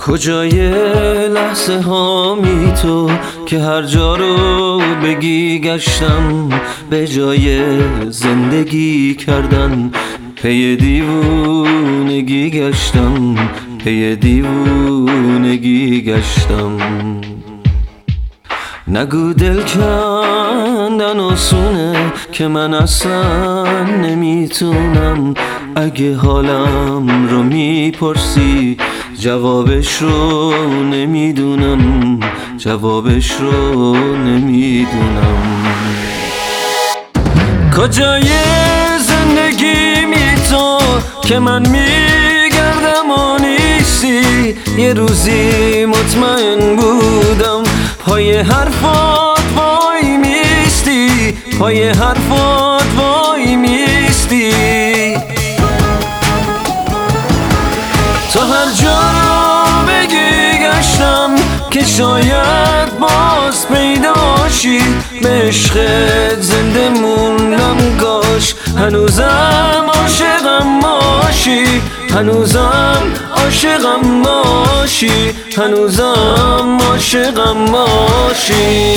کجای لحظه هامی تو که هر جا رو بگی گشتم، به جای زندگی کردن پی دیوونگی گشتم، پی دیوونگی گشتم. نگو دل کندن آسونه که من اصلا نمیتونم. اگه حالم رو میپرسی جوابش رو نمیدونم، جوابش رو نمیدونم. کجای زندگی می تو که من میگردم و نیستی؟ یه روزی مطمئن بودم پای حرفات وای میستی، پای حرفات وای میستی. تا هر جا رو بگی گشتم که شاید باز پیداشی، به عشقت زنده موندم کاش هنوزم عاشقم باشی، هنوزم عاشقم باشی، هنوزم عاشقم باشی.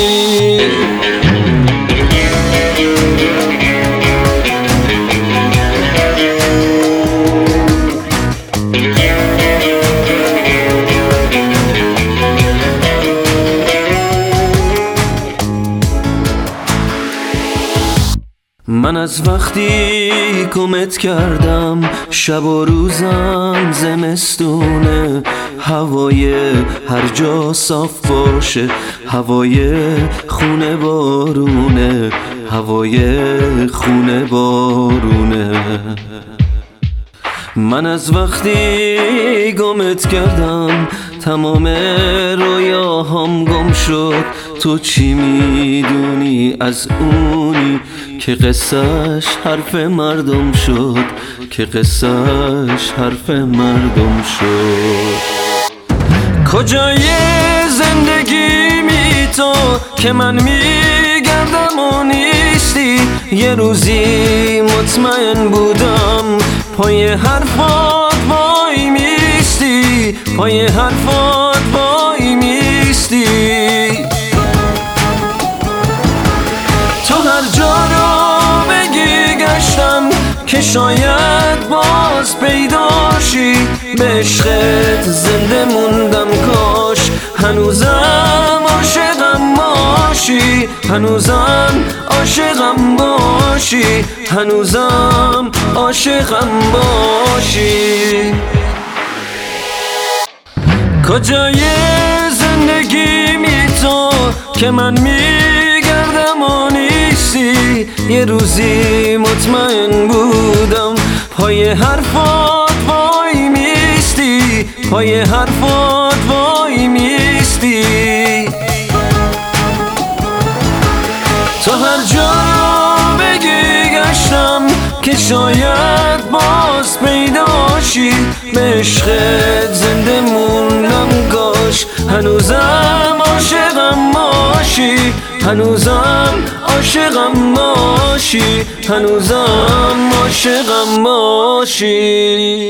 من از وقتی گمت کردم شب و روزم زمستونه، هوای هر جا صاف باشه، هوای خونه بارونه، هوای خونه بارونه. من از وقتی گمت کردم تمام رویاهام گم شد. تو چی میدونی از اونی که قصهش حرف مردم شد، که قصهش حرف مردم شد. کجای زندگی می تو که من میگردم و نیستی؟ یه روزی مطمئن بودم پای حرفات وای میستی، پای حرفات وای میستی. تا هر جا رو بگی گشتم که شاید باز پیداشی، به عشقت زنده موندم کاش هنوزم عاشقم باشی، هنوزم عاشقم باشی، هنوزم عاشقم باشی. کجای زندگی می تو که من میگردم و نیستی؟ یه روزی مطمئن بودم پای حرفات وای میستی، پای حرفات وای میستی. تا هر جا رو بگی گشتم که شاید باز پیداشی، به عشقت زنده موندم کاش هنوزم عاشقم باشی، هنوزم عاشقم باشی، هنوزم عاشقم باشی.